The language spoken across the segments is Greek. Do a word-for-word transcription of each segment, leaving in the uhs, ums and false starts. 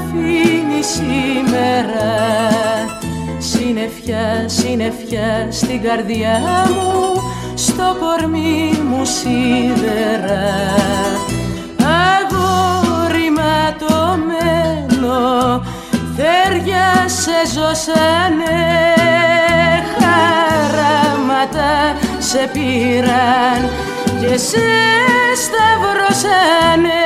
αφήνει σήμερα. Συννεφιά, συννεφιά στην καρδιά μου, στο κορμί μου σίδερα. Αγόρι ματωμένο, θέρια σε ζώσανε, χαράματα σε πήραν και σε σταυρώσανε.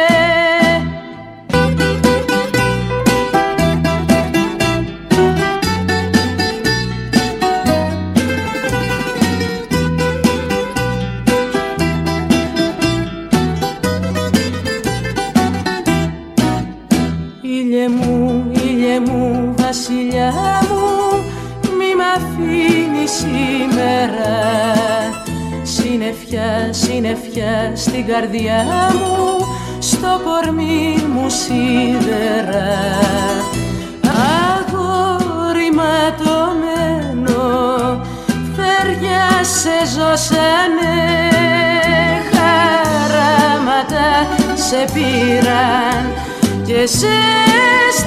Ήλιε μου, ήλιε μου, βασιλιά μου, μη μ' αφήνεις σήμερα. Συννεφιά, συννεφιά στην καρδιά μου, στο κορμί μου σίδερα. Αγόρι ματωμένο, φέρια σε ζώσανε, χαράματα σε πήραν και σε